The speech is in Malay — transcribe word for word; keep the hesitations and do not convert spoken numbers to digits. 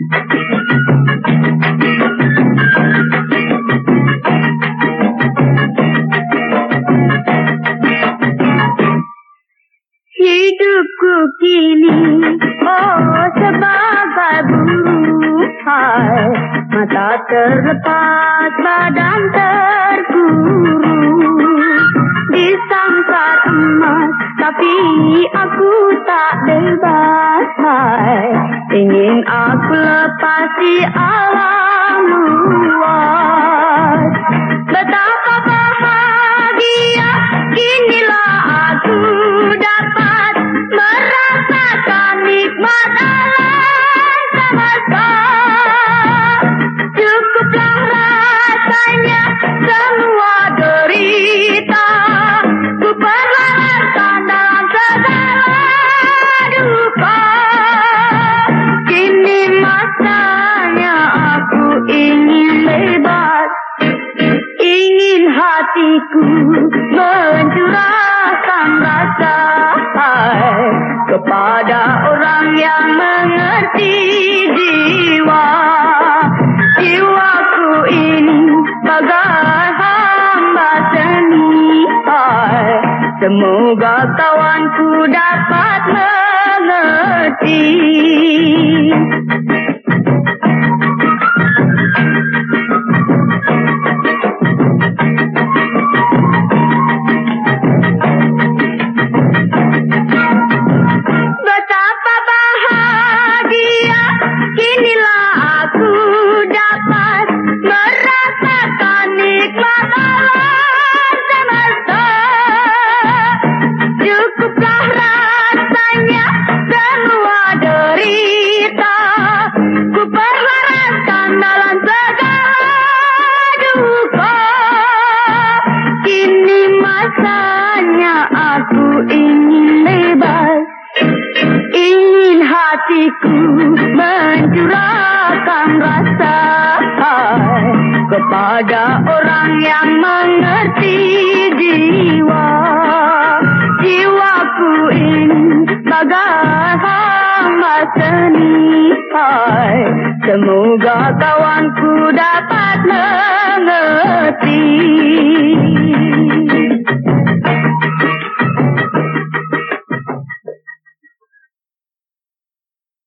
Hidupku kini oh sebagai buruhai, mata terlepas badan terkurung di sangkar emas, tapi aku tak bebas. Hai, ingin aku lepasi alam luas. Betapa bahagia kinilah aku dapat merasakan nikmat alam semesta. Cukuplah rasanya semua derita, ku perlahankan dalam segala duka. Kini masanya aku ingin bebas, ingin hatiku mencurahkan rasa hai kepada orang yang mengerti jiwa. Jiwaku ini bagai hamba seni hai, semoga kawanku dapat mengerti. Betapa bahagia kinilah aku dapat merasakan nikmat alam semesta. Cukuplah rasanya semua derita, ku perlahankan dalam segala duka. Kini masanya aku ingin bebas, ingin hatiku mencurahkan rasa hai kepada orang yang mengerti jiwa. Jiwaku ini bagai hamba seni hai, semoga kawanku dapat mengerti.